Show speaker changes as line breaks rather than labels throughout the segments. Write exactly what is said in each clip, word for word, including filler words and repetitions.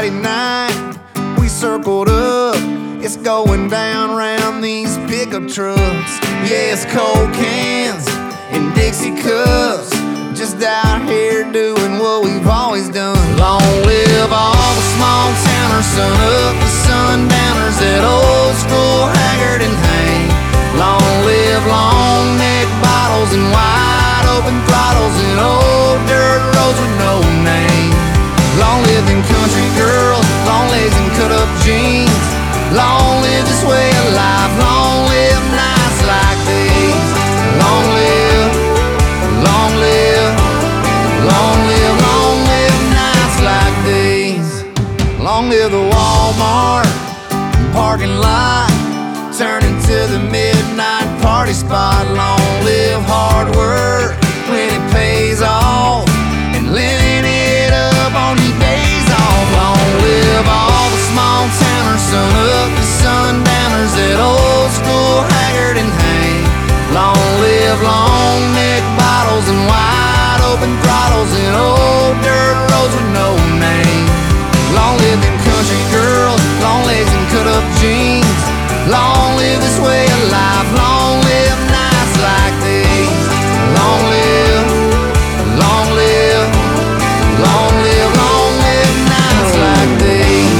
Friday night, we circled up. It's going down round these pickup trucks. Yeah, it's cold cans and Dixie cups, just out here doing what we've always done. Long live all the small towners, sun up to sundowners, that old school Haggard and Hank. Long live long neck bottles and wide open throttles and old dirt roads with no name. Long live them country girls, long legs and cut up jeans. Long live this way of life, long live nights like these. Long live, long live, long live, long live nights like these. Long live the Walmart parking lot, turning to the midnight party spot. Long live hard work when it pays off, and living it up on your days off. Long live all the small towners, sun up to sundowners, that old school Haggard and Hank. Long live long neck bottles and wide open throttles and old dirt roads with no name. Long live them country girls, long legs and cut up jeans. Long live this way of life, long live nights like these. Long live, long live, long live, long live nights like these.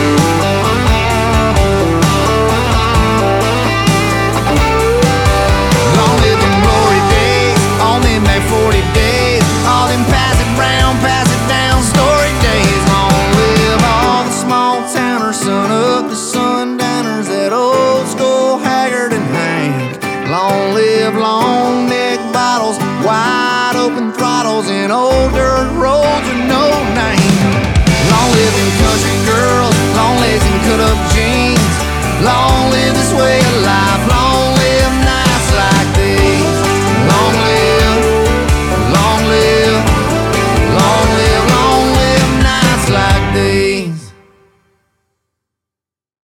Long live them glory days, all them back forty days, all them pass it round, pass it down story days. Long live all the small towners, sun up to sundowners, that old school Haggard and Hank. Long live long neck bottles, wide open throttles, and old dirt